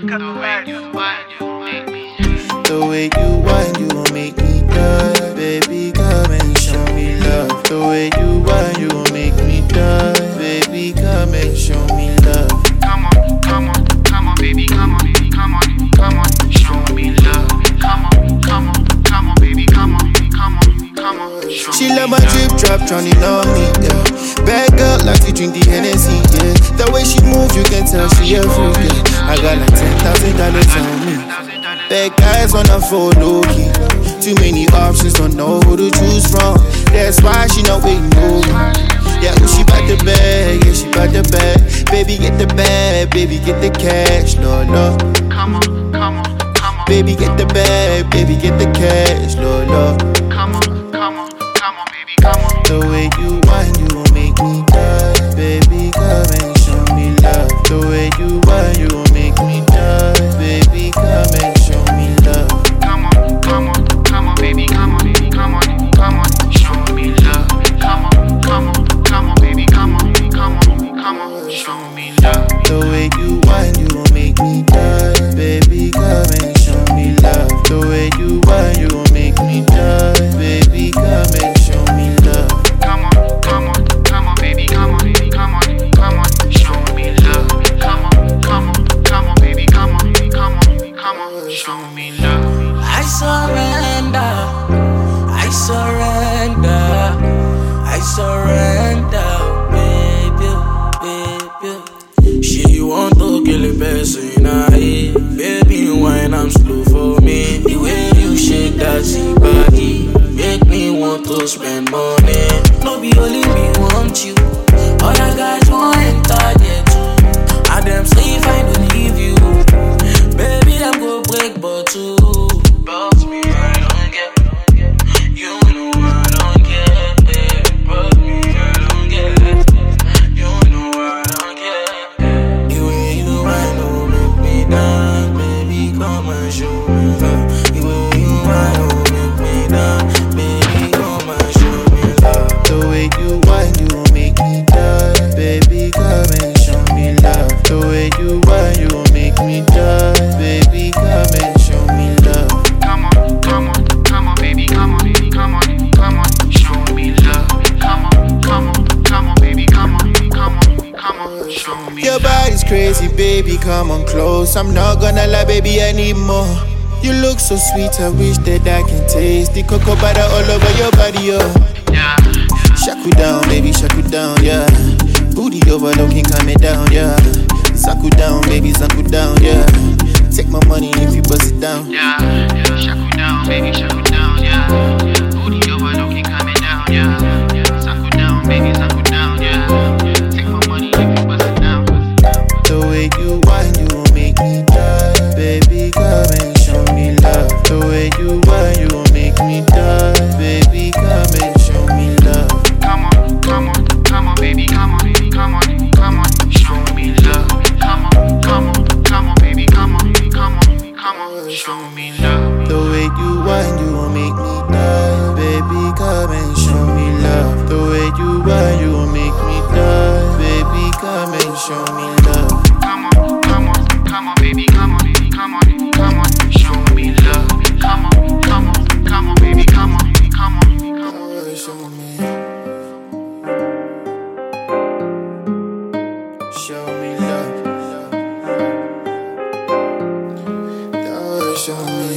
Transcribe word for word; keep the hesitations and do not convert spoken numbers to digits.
The way you whine, you gon' make me die. Baby, come and show me love. The way you whine, you gon' make me die. Baby, come and show me love. Come on, come on, come on, baby, come on, baby, come on, come on, show me love. Come on, come on, come on, baby, come on, come on, come on, show She me love my love. drip drop, trying on me, yeah. Bad girl, like to drink the Hennessy, yeah. The way she move, you can tell she a freak, yeah. I got like ten thousand dollars on me. Bad guys on the phone, low key. Too many options, don't know who to choose from. That's why she not waiting no. Yeah, who she bout the bag? Yeah, she bout the bag. Baby, get the bag, baby, get the cash, no, no. Come on, come on, come on. Baby, get the bag, baby, get the cash, no, no. Come on, come on, come on, baby, come on. The way you whine, you gon' make me die. Baby, come and show me love. The way you whine, you gon' make me die. Baby, come and show me love. Come on, come on, come on, baby, come on, baby, come on, come on, show me love. Come on, come on, come on, baby, come on, baby, come on, come on, show me love. The way you whine, you gon' make me die. Baby, come and show me love. The way you whine, you gon' make me die. Baby, come and show me love. Come on, come on, come on, baby, come on, baby, come on, come on, show me love. Come on, come on, come on, baby, come on, baby, come on, come on, show me love. I surrender, I surrender, I surrender, baby, baby. She want to kill a person, I baby, when I'm slow for me. The way you shake that body make me want to spend money. No be only me want you, other guys want enter there too. And them say if I don't leave you, baby, them go break bottle. But me, I don't get. You know I don't get. But me, I don't get. You know I don't get. The way you I know make me dance, baby, come and show me love. The way you I know make me dance, baby, come and show me love. The way you whine, you gon' make me die. Baby, come and show me love. The way you whine, you gon' make me die. Baby, come and show me love. Come on, come on, come on, baby, come on, baby, come on, come on, show me love. Come on, come on, come on, baby, come on, baby, come on, come on, show me Your love. body's crazy, baby, come on close. I'm not gonna lie, baby, anymore. You look so sweet, I wish that I can taste the cocoa butter all over your body, oh. Yeah, Shaku down, baby, shaku down, yeah. Booty overlooking, calm it down, yeah. Saku down, baby, saku down, yeah. Take my money if you bust it down. yeah, yeah. Shaku down, baby, shaku down, yeah. Booty overlooking, coming down, yeah. Shaku down, baby, shaku down, yeah. Take my money if you bust it down. The way you whine, you gon' make me die. Baby, come and show me love. The way you whine, you gon' make me die. Baby, come and show me love. Come on, come on, come on, baby, come on, baby, come on, come on, show me love. Come on, come on, come on, baby, come on, baby, come on, come on, show me love. The way you whine, you gon' make me die. Baby, come and show me love. The way you whine, you gon' make me die. Baby, come and show me love. Come on, come on, come on, baby, come on, baby, come on, come on, show me love. Come on, come on, come on, baby, come on, baby, come on, come on, Show me, show me